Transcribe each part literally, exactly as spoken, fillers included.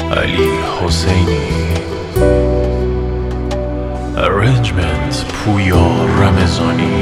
علی حسینی. Arrangement پویا رمضانی.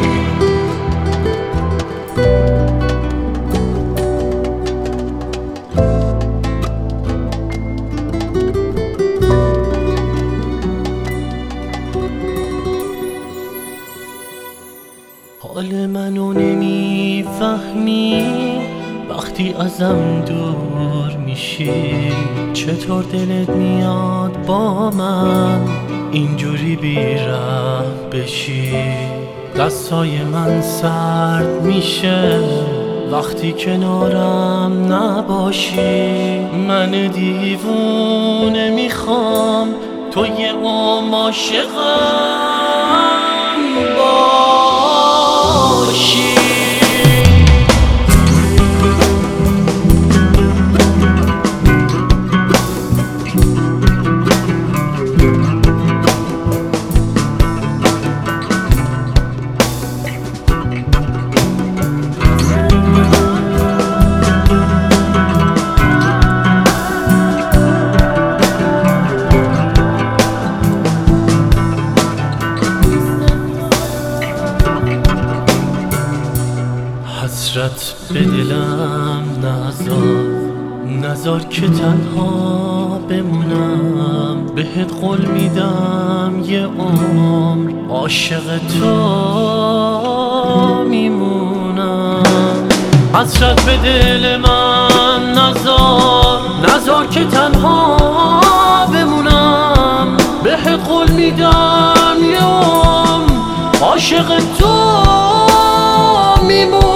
حال منو نمیفهمی وقتی ازم دور میشی، چطور دلت میاد با من اینجوری بی‌رحم بشی؟ دستای من سرد میشه وقتی کنارم نباشی. من دیوونه میخوام تو یه عمر عاشقم باشی. حسرت به دلم نذار، نذار که تنها بمونم. بهت قول میدم یه عمر عاشق تو میمونم. حسرت به دل من نذار، نذار که تنها بمونم. بهت قول میدم یه عمر عاشق تو میمونم.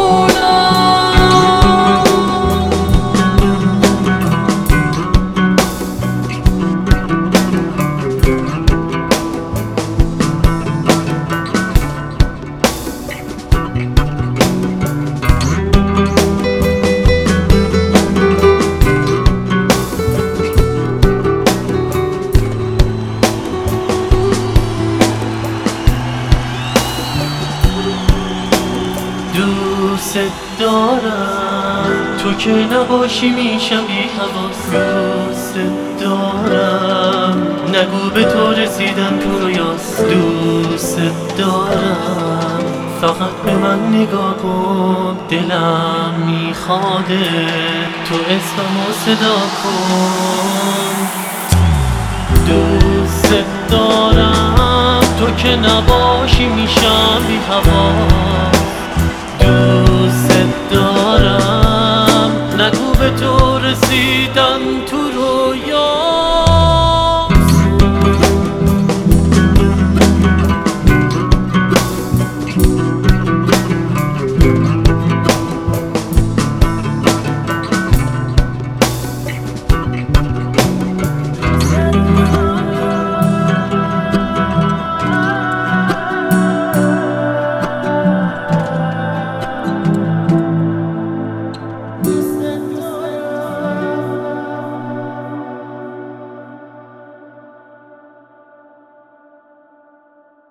دوست دارم تو که نباشی میشم بی حواس. دوست دارم نگو به تو رسیدم تو رویاست. دوست دارم فقط به من نگاه کن، دلم میخواده تو اسممو صدا کن. دوست دارم تو که نباشی میشم بی حواس. دوست دارم نگو به تو رسیدم تو